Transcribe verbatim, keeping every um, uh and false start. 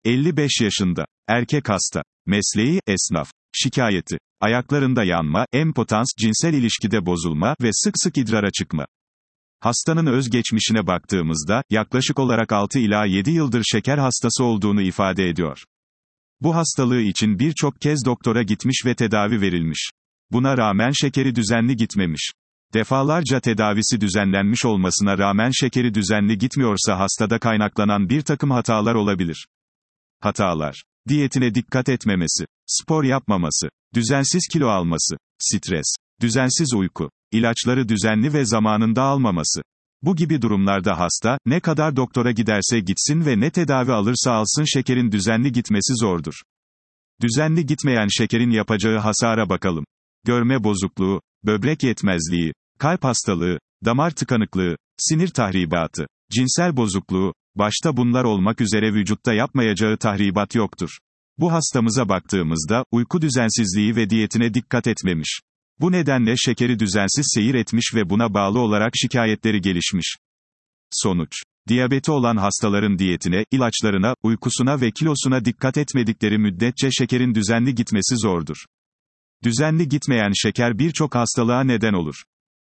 elli beş yaşında. Erkek hasta. Mesleği, esnaf. Şikayeti. Ayaklarında yanma, empotans, cinsel ilişkide bozulma ve sık sık idrara çıkma. Hastanın özgeçmişine baktığımızda, yaklaşık olarak altı ila yedi yıldır şeker hastası olduğunu ifade ediyor. Bu hastalığı için birçok kez doktora gitmiş ve tedavi verilmiş. Buna rağmen şekeri düzenli gitmemiş. Defalarca tedavisi düzenlenmiş olmasına rağmen şekeri düzenli gitmiyorsa hastada kaynaklanan bir takım hatalar olabilir. Hatalar: diyetine dikkat etmemesi, spor yapmaması, düzensiz kilo alması, stres, düzensiz uyku, ilaçları düzenli ve zamanında almaması. Bu gibi durumlarda hasta, ne kadar doktora giderse gitsin ve ne tedavi alırsa alsın şekerin düzenli gitmesi zordur. Düzenli gitmeyen şekerin yapacağı hasara bakalım. Görme bozukluğu, böbrek yetmezliği, kalp hastalığı, damar tıkanıklığı, sinir tahribatı, cinsel bozukluğu, başta bunlar olmak üzere vücutta yapmayacağı tahribat yoktur. Bu hastamıza baktığımızda, uyku düzensizliği ve diyetine dikkat etmemiş. Bu nedenle şekeri düzensiz seyir etmiş ve buna bağlı olarak şikayetleri gelişmiş. Sonuç: diyabeti olan hastaların diyetine, ilaçlarına, uykusuna ve kilosuna dikkat etmedikleri müddetçe şekerin düzenli gitmesi zordur. Düzenli gitmeyen şeker birçok hastalığa neden olur.